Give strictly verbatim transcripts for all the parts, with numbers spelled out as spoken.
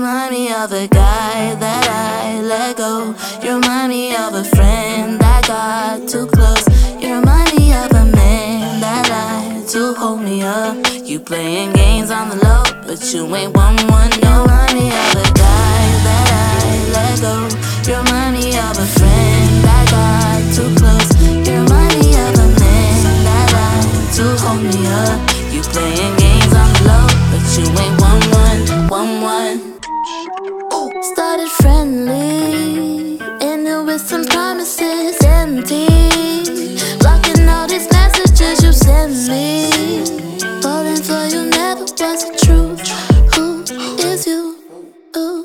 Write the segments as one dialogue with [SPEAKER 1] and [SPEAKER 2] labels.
[SPEAKER 1] remind me of a guy that I let go. You remind me of a friend that got too close. You remind me of a man that lied to hold me up. You playing games on the low, but you ain't one one. You remind me of a guy that I let go. You remind me of a friend that got too close. You remind me of a man that lied to hold me up. You playing games on the low, but you ain't one one, one one. Started friendly, ended with some promises empty. Blocking all these messages you send me. Falling for you never was the truth. Who is you? Ooh.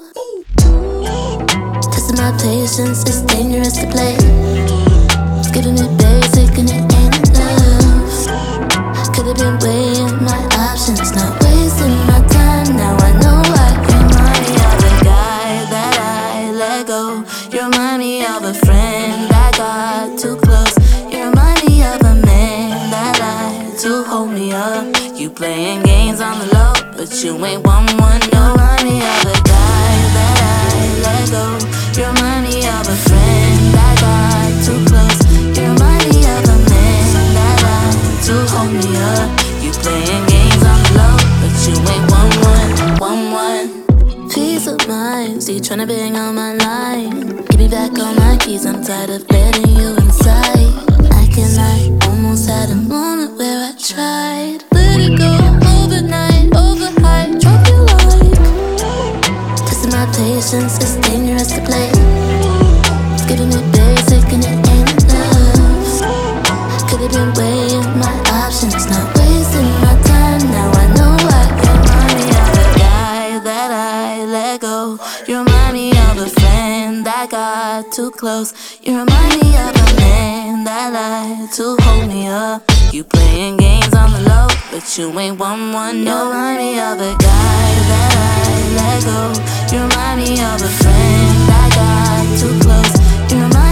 [SPEAKER 1] Testing my patience, it's dangerous to play. It's giving me basic and it ain't enough. Could've been weighing my options, not wasting my time. Now I know I remind me of a guy that I let go. You remind me of a friend that got too close. You remind me of a man that lied to hold me up. You playing games on the low, but you ain't one one. You remind me of a guy that I let go. You remind me of a friend that got too close. You remind me of a man that lied to hold me up. You playing games on the low, but you ain't one one, one one. Peace of mind, see you tryna bang on my line. Give me back all my keys, I'm tired of letting you inside. I can lie, almost had a moment where I tried. Let it go, overnight, overhyped, drop you like. Testing my patience, it's dangerous to play. It's giving me basic and it ain't enough. Could've been weighing my options, not wasting my time. Now I know I remind me of a guy that I let go. You remind me of a friend that got too close. You remind me of a man that lied to hold me up. You playing games on the low, but you ain't one one. You remind me of a guy that I let go. You remind me of a friend that got too close. You remind